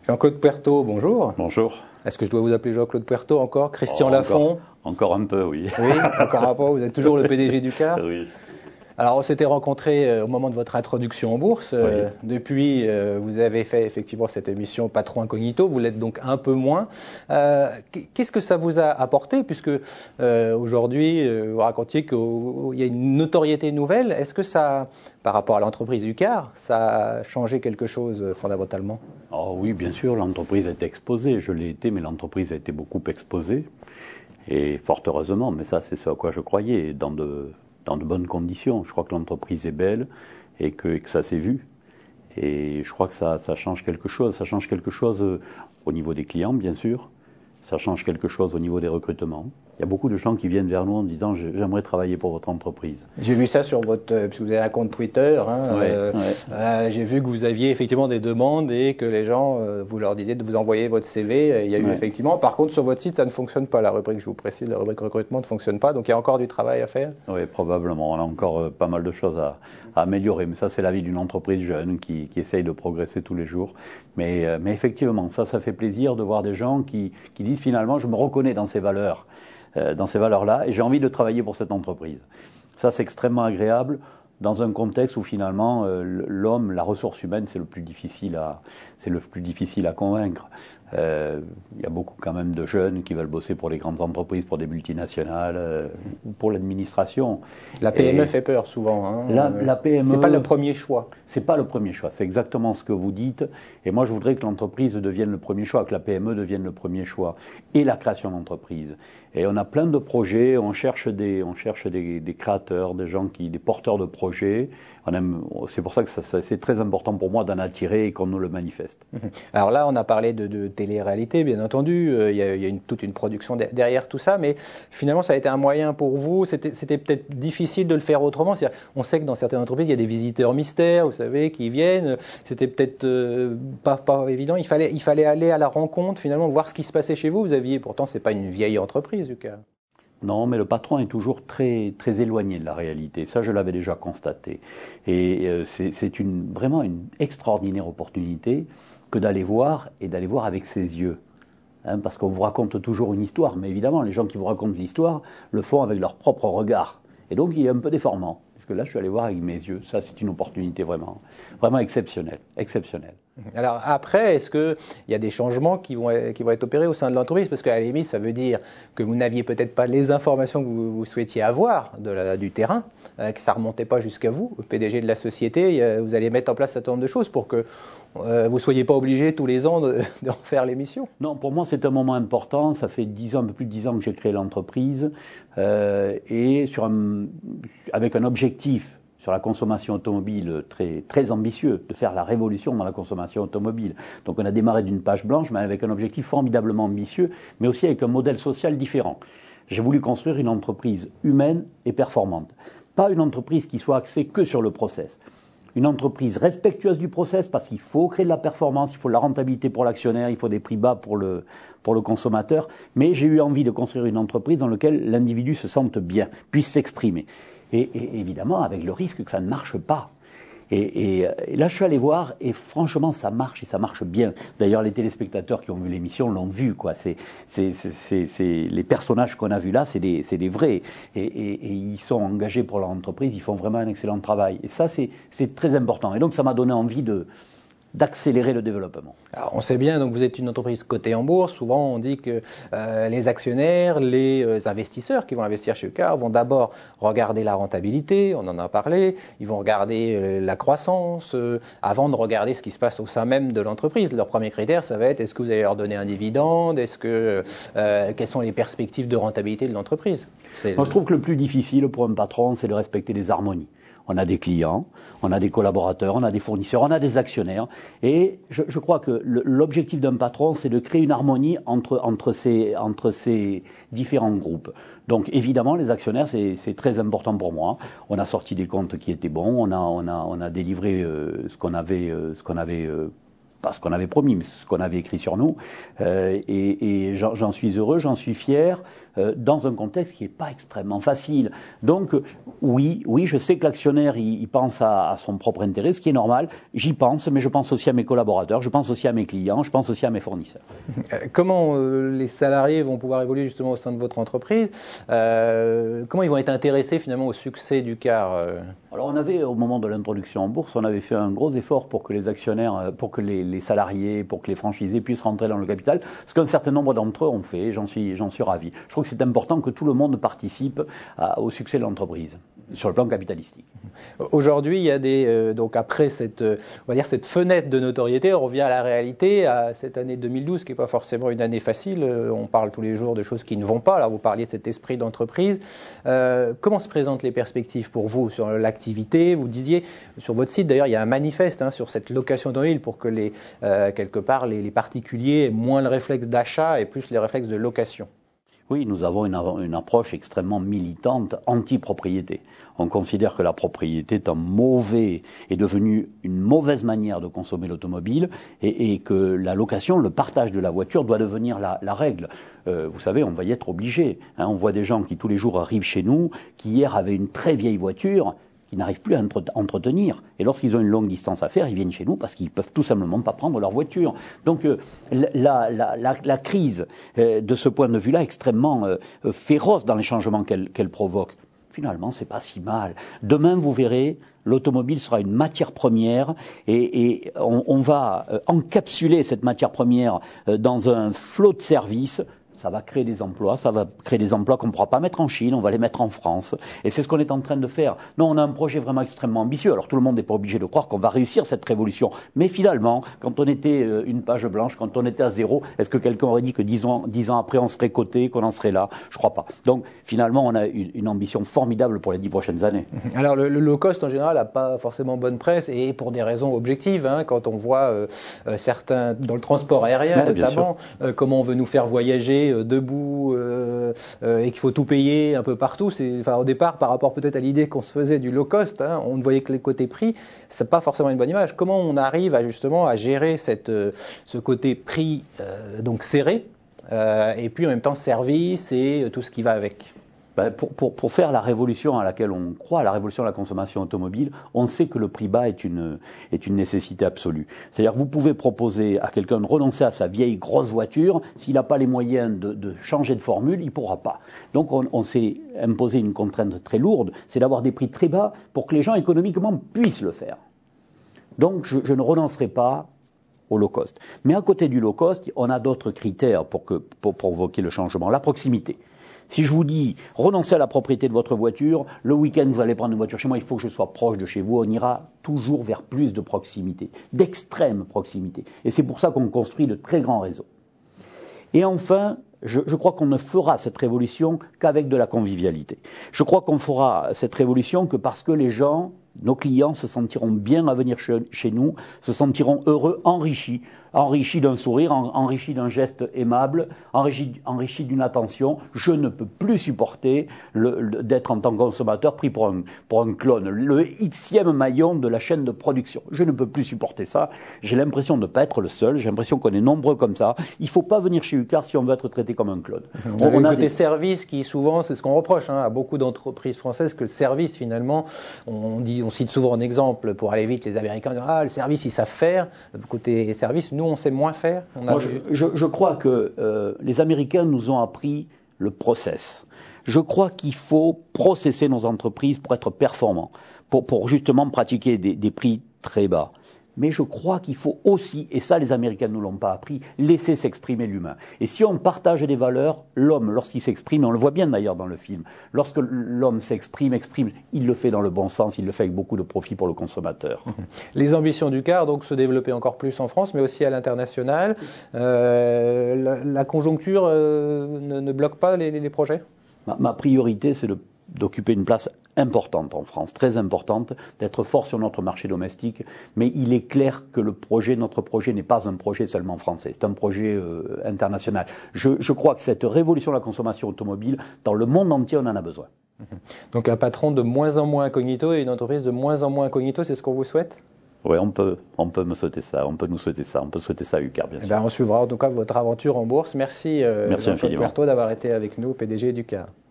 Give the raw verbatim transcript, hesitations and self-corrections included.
Jean-Claude Puerto, bonjour. Bonjour. Est-ce que je dois vous appeler Jean-Claude Puerto encore? Christian oh, Lafont encore, encore un peu, oui. Oui, encore un peu. Vous êtes toujours le P D G du C A R? Oui. Alors, on s'était rencontrés euh, au moment de votre introduction en bourse. Euh, oui. Depuis, euh, vous avez fait effectivement cette émission Patron Incognito. Vous l'êtes donc un peu moins. Euh, Qu'est-ce que ça vous a apporté? Puisque euh, aujourd'hui, euh, vous racontiez qu'il y a une notoriété nouvelle. Est-ce que ça, par rapport à l'entreprise du C A R, ça a changé quelque chose euh, fondamentalement? Oh oui, bien sûr, l'entreprise a été exposée. Je l'ai été, mais l'entreprise a été beaucoup exposée. Et fort heureusement, mais ça, c'est ce à quoi je croyais, dans de... dans de bonnes conditions. Je crois que l'entreprise est belle et que, et que ça s'est vu. Et je crois que ça, ça change quelque chose. Ça change quelque chose au niveau des clients, bien sûr. Ça change quelque chose au niveau des recrutements. Il y a beaucoup de gens qui viennent vers nous en disant « j'aimerais travailler pour votre entreprise ». J'ai vu ça sur votre, puisque vous avez un compte Twitter, hein, ouais, euh, ouais. Euh, j'ai vu que vous aviez effectivement des demandes et que les gens, euh, vous leur disiez de vous envoyer votre C V. Il y a eu ouais. effectivement, par contre sur votre site ça ne fonctionne pas, la rubrique, je vous précise, la rubrique recrutement ne fonctionne pas, donc il y a encore du travail à faire. Oui, probablement, on a encore euh, pas mal de choses à, à améliorer, mais ça c'est la vie d'une entreprise jeune qui, qui essaye de progresser tous les jours. Mais, euh, mais effectivement, ça, ça fait plaisir de voir des gens qui, qui disent finalement je me reconnais dans ces valeurs. dans ces valeurs-là, et j'ai envie de travailler pour cette entreprise. Ça, c'est extrêmement agréable dans un contexte où finalement euh, l'homme, la ressource humaine, c'est le plus difficile à, c'est le plus difficile à convaincre. Euh, il y a beaucoup quand même de jeunes qui veulent bosser pour les grandes entreprises, pour des multinationales, euh, ou pour l'administration. La P M E et fait peur souvent. Hein. La, la P M E, c'est pas le premier choix. C'est pas le premier choix. C'est exactement ce que vous dites. Et moi, je voudrais que l'entreprise devienne le premier choix, que la P M E devienne le premier choix, et la création d'entreprise. Et on a plein de projets. On cherche des, on cherche des, des créateurs, des gens qui, des porteurs de projets. On aime. C'est pour ça que ça, ça, c'est très important pour moi d'en attirer et qu'on nous le manifeste. Alors là, on a parlé de, de télé-réalité, bien entendu. Euh, il y a, il y a une, toute une production de, derrière tout ça, mais finalement, ça a été un moyen pour vous. C'était, c'était peut-être difficile de le faire autrement. C'est-à-dire, on sait que dans certaines entreprises, il y a des visiteurs mystères, vous savez, qui viennent. C'était peut-être euh, pas, pas évident. Il fallait, il fallait aller à la rencontre, finalement, voir ce qui se passait chez vous. Vous aviez, pourtant, c'est pas une vieille entreprise, du cas. Non, mais le patron est toujours très, très éloigné de la réalité. Ça, je l'avais déjà constaté. Et euh, c'est, c'est une, vraiment une extraordinaire opportunité que d'aller voir et d'aller voir avec ses yeux. Hein, parce qu'on vous raconte toujours une histoire, mais évidemment, les gens qui vous racontent l'histoire le font avec leur propre regard. Et donc, il est un peu déformant. Parce que là, je suis allé voir avec mes yeux. Ça, c'est une opportunité vraiment, vraiment exceptionnelle, exceptionnelle. Alors après, est-ce qu'il y a des changements qui vont, qui vont être opérés au sein de l'entreprise? Parce qu'à la limite, ça veut dire que vous n'aviez peut-être pas les informations que vous, vous souhaitiez avoir de la, du terrain, euh, que ça ne remontait pas jusqu'à vous, au P D G de la société. Euh, vous allez mettre en place un certain nombre de choses pour que euh, vous ne soyez pas obligé tous les ans de, de refaire l'émission. Non, pour moi, c'est un moment important. Ça fait dix ans, un peu plus de dix ans que j'ai créé l'entreprise euh, et sur un, avec un objectif sur la consommation automobile très, très ambitieux, de faire la révolution dans la consommation automobile. Donc on a démarré d'une page blanche, mais avec un objectif formidablement ambitieux, mais aussi avec un modèle social différent. J'ai voulu construire une entreprise humaine et performante. Pas une entreprise qui soit axée que sur le process. Une entreprise respectueuse du process, parce qu'il faut créer de la performance, il faut de la rentabilité pour l'actionnaire, il faut des prix bas pour le, pour le consommateur. Mais j'ai eu envie de construire une entreprise dans laquelle l'individu se sente bien, puisse s'exprimer. Et, et évidemment, avec le risque que ça ne marche pas. Et, et, et là, je suis allé voir, et franchement, ça marche, et ça marche bien. D'ailleurs, les téléspectateurs qui ont vu l'émission l'ont vu, quoi. C'est, c'est, c'est, c'est, c'est les personnages qu'on a vus là, c'est des, c'est des vrais. Et, et, et ils sont engagés pour leur entreprise, ils font vraiment un excellent travail. Et ça, c'est, c'est très important. Et donc, ça m'a donné envie de... d'accélérer le développement. Alors, on sait bien, donc vous êtes une entreprise cotée en bourse. Souvent, on dit que euh, les actionnaires, les euh, investisseurs qui vont investir chez C A R vont d'abord regarder la rentabilité, on en a parlé, ils vont regarder euh, la croissance, euh, avant de regarder ce qui se passe au sein même de l'entreprise. Leur premier critère, ça va être est-ce que vous allez leur donner un dividende, est-ce que, euh, quelles sont les perspectives de rentabilité de l'entreprise? C'est... Moi, je trouve que le plus difficile pour un patron, c'est de respecter les harmonies. On a des clients, on a des collaborateurs, on a des fournisseurs, on a des actionnaires. Et je, je crois que le, l'objectif d'un patron, c'est de créer une harmonie entre, entre, ces, entre ces différents groupes. Donc évidemment, les actionnaires, c'est, c'est très important pour moi. On a sorti des comptes qui étaient bons, on a, on a, on a délivré euh, ce qu'on avait, euh, ce qu'on avait euh, pas ce qu'on avait promis, mais ce qu'on avait écrit sur nous. Euh, et et j'en suis heureux, j'en suis fier, euh, dans un contexte qui n'est pas extrêmement facile. Donc, oui, oui, je sais que l'actionnaire, il, il pense à, à son propre intérêt, ce qui est normal. J'y pense, mais je pense aussi à mes collaborateurs, je pense aussi à mes clients, je pense aussi à mes fournisseurs. Comment euh, les salariés vont pouvoir évoluer justement au sein de votre entreprise? euh, Comment ils vont être intéressés finalement au succès du car? euh Alors, on avait, au moment de l'introduction en bourse, on avait fait un gros effort pour que les actionnaires, pour que les, les salariés, pour que les franchisés puissent rentrer dans le capital, ce qu'un certain nombre d'entre eux ont fait, j'en suis, j'en suis ravi. Je trouve que c'est important que tout le monde participe à, au succès de l'entreprise, sur le plan capitalistique. Aujourd'hui, il y a des, euh, donc après cette, euh, on va dire cette fenêtre de notoriété, on revient à la réalité, à cette année deux mille douze, qui n'est pas forcément une année facile. Euh, on parle tous les jours de choses qui ne vont pas. Là, vous parliez de cet esprit d'entreprise. Euh, comment se présentent les perspectives pour vous sur l'activité? Vous disiez sur votre site, d'ailleurs, il y a un manifeste hein, sur cette location d'automobile pour que les, euh, quelque part, les, les particuliers aient moins le réflexe d'achat et plus les réflexes de location. Oui, nous avons une, une approche extrêmement militante anti-propriété. On considère que la propriété est un mauvais, est devenue une mauvaise manière de consommer l'automobile et, et que la location, le partage de la voiture doit devenir la, la règle. Euh, vous savez, on va y être obligé. Hein, on voit des gens qui tous les jours arrivent chez nous, qui hier avaient une très vieille voiture, qui n'arrivent plus à entretenir. Et lorsqu'ils ont une longue distance à faire, ils viennent chez nous parce qu'ils peuvent tout simplement pas prendre leur voiture. Donc euh, la, la, la, la crise, euh, de ce point de vue-là, extrêmement euh, féroce dans les changements qu'elle qu'elle provoque. Finalement, c'est pas si mal. Demain, vous verrez, l'automobile sera une matière première et, et on, on va euh, encapsuler cette matière première euh, dans un flot de services. Ça va créer des emplois, ça va créer des emplois qu'on ne pourra pas mettre en Chine, on va les mettre en France. Et c'est ce qu'on est en train de faire. Non, on a un projet vraiment extrêmement ambitieux. Alors tout le monde n'est pas obligé de croire qu'on va réussir cette révolution. Mais finalement, quand on était une page blanche, quand on était à zéro, est-ce que quelqu'un aurait dit que dix ans, dix ans après on serait coté, qu'on en serait là? Je ne crois pas. Donc finalement, on a une, une ambition formidable pour les dix prochaines années. Alors le, le low cost en général n'a pas forcément bonne presse et pour des raisons objectives. Hein, quand on voit euh, certains, dans le transport aérien ouais, notamment, euh, comment on veut nous faire voyager euh, debout, Euh, euh, et qu'il faut tout payer un peu partout. C'est, enfin, au départ, par rapport peut-être à l'idée qu'on se faisait du low cost, hein, on ne voyait que les côtés prix, c'est pas forcément une bonne image. Comment on arrive à justement à gérer cette, euh, ce côté prix euh, donc serré, euh, et puis en même temps service et tout ce qui va avec? Ben pour, pour, pour faire la révolution à laquelle on croit, la révolution de la consommation automobile, on sait que le prix bas est une, est une nécessité absolue. C'est-à-dire que vous pouvez proposer à quelqu'un de renoncer à sa vieille grosse voiture, s'il n'a pas les moyens de, de changer de formule, il ne pourra pas. Donc on, on s'est imposé une contrainte très lourde, c'est d'avoir des prix très bas pour que les gens économiquement puissent le faire. Donc je, je ne renoncerai pas au low cost. Mais à côté du low cost, on a d'autres critères pour, que, pour provoquer le changement. La proximité. Si je vous dis, renoncez à la propriété de votre voiture, le week-end vous allez prendre une voiture chez moi, il faut que je sois proche de chez vous, on ira toujours vers plus de proximité, d'extrême proximité. Et c'est pour ça qu'on construit de très grands réseaux. Et enfin, je, je crois qu'on ne fera cette révolution qu'avec de la convivialité. Je crois qu'on fera cette révolution que parce que les gens, nos clients se sentiront bien à venir chez, chez nous, se sentiront heureux, enrichis, enrichis d'un sourire, en, enrichis d'un geste aimable, enrichis, enrichis d'une attention. Je ne peux plus supporter le, le, d'être en tant que consommateur pris pour un, pour un clone, le xème maillon de la chaîne de production. Je ne peux plus supporter ça. J'ai l'impression de ne pas être le seul, j'ai l'impression qu'on est nombreux comme ça. Il ne faut pas venir chez Ucar si on veut être traité comme un clone. On, on a le côté des... service qui souvent, c'est ce qu'on reproche hein, à beaucoup d'entreprises françaises, que le service finalement, on dit, on cite souvent en exemple, pour aller vite, les Américains disent « Ah, le service, ils savent faire. » Le côté service, nous, on sait moins faire. On a... Moi, je, je, je crois que euh, les Américains nous ont appris le process. Je crois qu'il faut processer nos entreprises pour être performants, pour, pour justement pratiquer des, des prix très bas. Mais je crois qu'il faut aussi, et ça les Américains ne nous l'ont pas appris, laisser s'exprimer l'humain. Et si on partage des valeurs, l'homme, lorsqu'il s'exprime, et on le voit bien d'ailleurs dans le film, lorsque l'homme s'exprime, exprime, il le fait dans le bon sens, il le fait avec beaucoup de profit pour le consommateur. Les ambitions du car, donc, se développer encore plus en France, mais aussi à l'international. Euh, la, la conjoncture euh, ne, ne bloque pas les, les projets ? ma, ma priorité, c'est de d'occuper une place importante en France, très importante, d'être fort sur notre marché domestique, mais il est clair que le projet, notre projet n'est pas un projet seulement français, c'est un projet euh, international. Je, je crois que cette révolution de la consommation automobile, dans le monde entier, on en a besoin. Donc un patron de moins en moins incognito et une entreprise de moins en moins incognito, c'est ce qu'on vous souhaite ? Oui, on peut, on peut me souhaiter ça, on peut nous souhaiter ça, on peut souhaiter ça à Ucar, bien Eh sûr. ben, on suivra en tout cas votre aventure en bourse. Merci, euh, Merci Jean-Claude infiniment. Puerto d'avoir été avec nous, P D G d'Ucar.